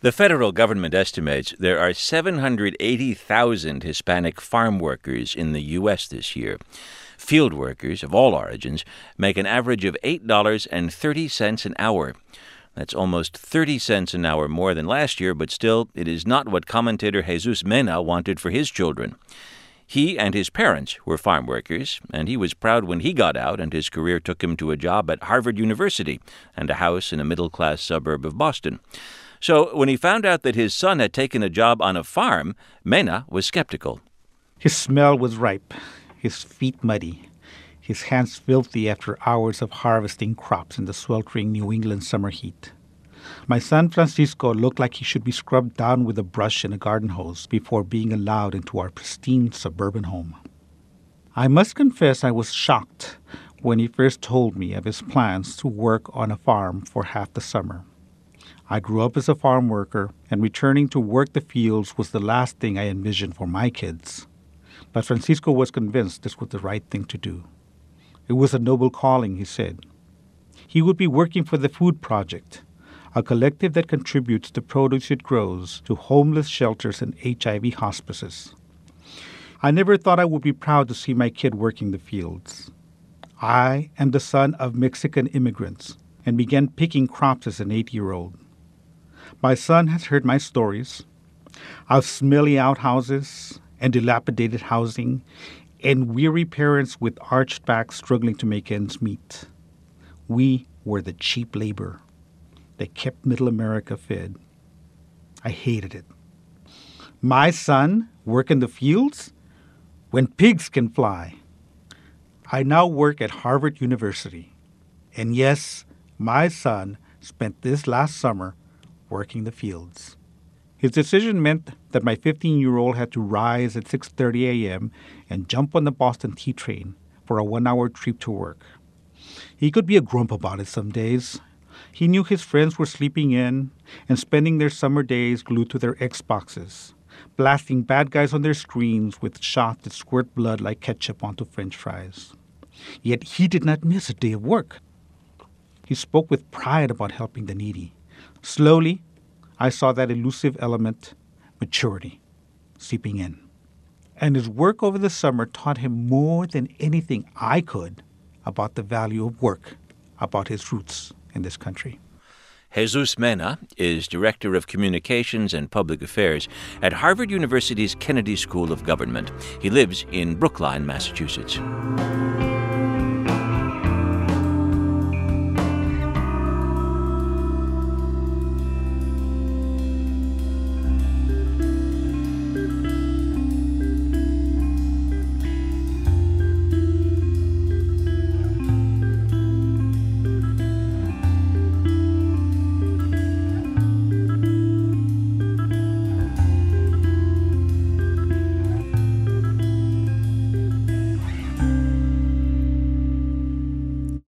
The federal government estimates there are 780,000 Hispanic farm workers in the U.S. this year. Field workers of all origins make an average of $8.30 an hour. That's almost 30 cents an hour more than last year, but still, it is not what commentator Jesus Mena wanted for his children. He and his parents were farm workers, and he was proud when he got out and his career took him to a job at Harvard University and a house in a middle-class suburb of Boston. So when he found out that his son had taken a job on a farm, Mena was skeptical. His smell was ripe, his feet muddy, his hands filthy after hours of harvesting crops in the sweltering New England summer heat. My son Francisco looked like he should be scrubbed down with a brush and a garden hose before being allowed into our pristine suburban home. I must confess I was shocked when he first told me of his plans to work on a farm for half the summer. I grew up as a farm worker, and returning to work the fields was the last thing I envisioned for my kids. But Francisco was convinced this was the right thing to do. It was a noble calling, he said. He would be working for the Food Project, a collective that contributes the produce it grows to homeless shelters and HIV hospices. I never thought I would be proud to see my kid working the fields. I am the son of Mexican immigrants and began picking crops as an 8-year-old. My son has heard my stories of smelly outhouses and dilapidated housing and weary parents with arched backs struggling to make ends meet. We were the cheap labor that kept Middle America fed. I hated it. My son work in the fields when pigs can fly. I now work at Harvard University. And yes, my son spent this last summer working the fields. His decision meant that my 15-year-old had to rise at 6:30 a.m. and jump on the Boston T train for a 1-hour trip to work. He could be a grump about it some days. He knew his friends were sleeping in and spending their summer days glued to their Xboxes, blasting bad guys on their screens with shots that squirt blood like ketchup onto French fries. Yet he did not miss a day of work. He spoke with pride about helping the needy. Slowly, I saw that elusive element, maturity, seeping in. And his work over the summer taught him more than anything I could about the value of work, about his roots in this country. Jesus Mena is Director of Communications and Public Affairs at Harvard University's Kennedy School of Government. He lives in Brookline, Massachusetts.